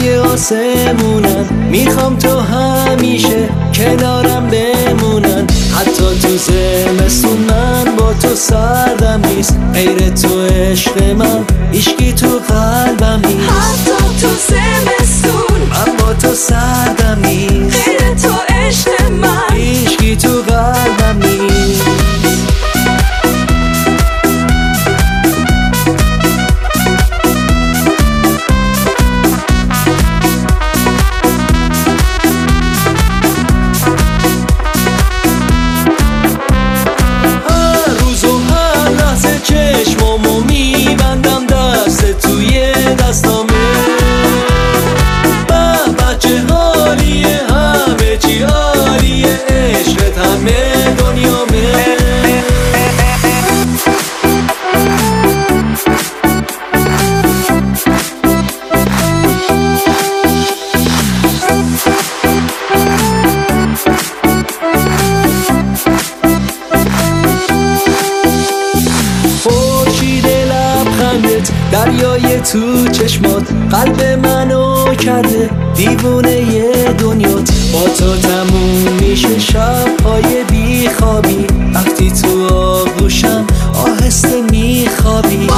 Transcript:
ستاره آسمونن، میخوام تو همیشه کنارم بمونن. حتی تو زمستون من با تو سردم نیست، غیر تو عشق من هیچکی تو قلبم نیست. حتی تو زمستون من با تو سردم نیست، غیر تو عشق من هیچکی تو قلبم نیست. چشمامو میبندم دست توی دستامه، بچه حالیه همه چی عالیه، عشقت همه دنیامه. دریای تو چشمات قلب منو کرده دیوونه ی دنیات. با تو تموم میشه شبهای بیخوابی، وقتی تو آغوشم آهسته میخوابی.